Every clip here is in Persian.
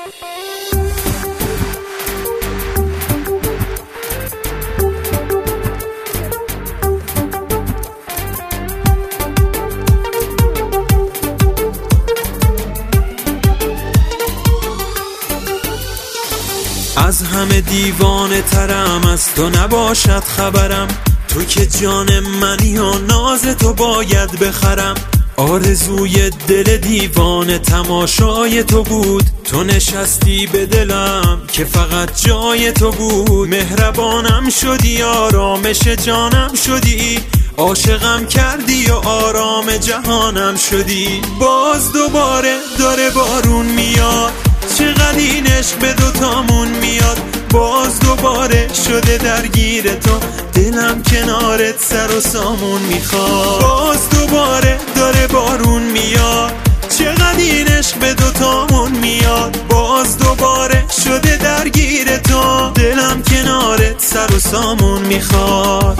از همه دیوانه ترم، از تو نباشد خبرم. تو که جان منی و ناز تو باید بخرم. آرزوی دل دیوانه تماشای تو بود. تو نشستی به دلم که فقط جای تو بود. مهربانم شدی، آرامش جانم شدی. عاشقم کردی و آرام جهانم شدی. باز دوباره داره بارون میاد، چقدر این عشق به دوتامون میاد. باز دوباره شده درگیر تو، دلم کنارت سر و سامون میخواد. باز دوباره داره بارون میاد، چقدر این عشق به دوتامون میاد. باز دوباره شده درگیر تو، دلم کنارت سر و سامون میخواد.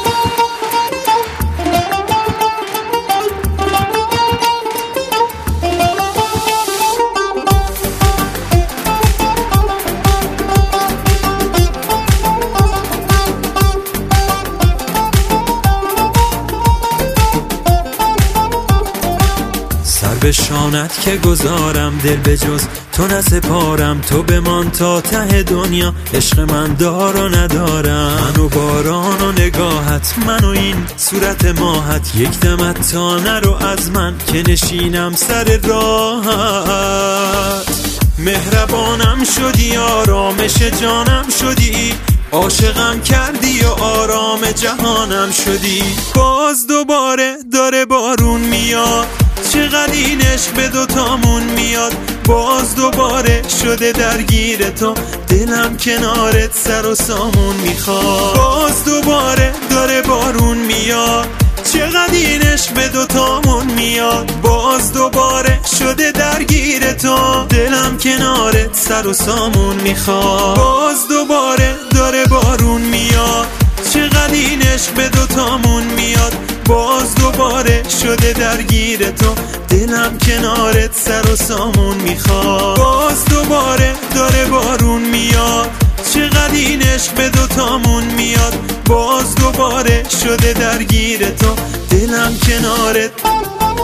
به شانت که گذارم، دل به جز تو نسپارم. تو بمان تا ته دنیا، عشق من دار و ندارم. من و باران و نگاهت، من و این صورت ماهت. یک دمت تا نرو از من که نشینم سر راهت. مهربانم شدی، آرامش جانم شدی. عاشقم کردی و آرام جهانم شدی. باز دوباره داره بارون میاد، چقدر این عشق به دوتامون میاد. باز دوباره شده درگیر تو، دلم کنارت سر و سامون میخواد. باز دوباره داره بارون میاد، چقدر این عشق به دوتامون میاد. باز دوباره شده درگیر تو، دلم کنارت سر و سامون میخواد. باز دوباره داره بارون میاد، چقدر این عشق به دوتامون میاد. باز دوباره شده درگیر تو، دلم کنارت سر و سامون میخواد. باز دوباره داره بارون میاد، چقدر این عشق به دوتامون میاد. باز دوباره شده درگیر تو، دلم کنارت